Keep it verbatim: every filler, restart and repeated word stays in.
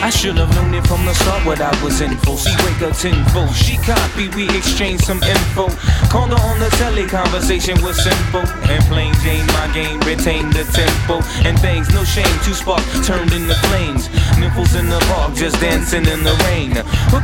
I should have known it from the start what I was in for. She wake up tenfold, she copy, we exchange some info. Called her on the telly, conversation was simple. And plain Jane, my game, retain the tempo. And things, no shame, two spark turned into flames. Nipples in the park, just dancing in the rain.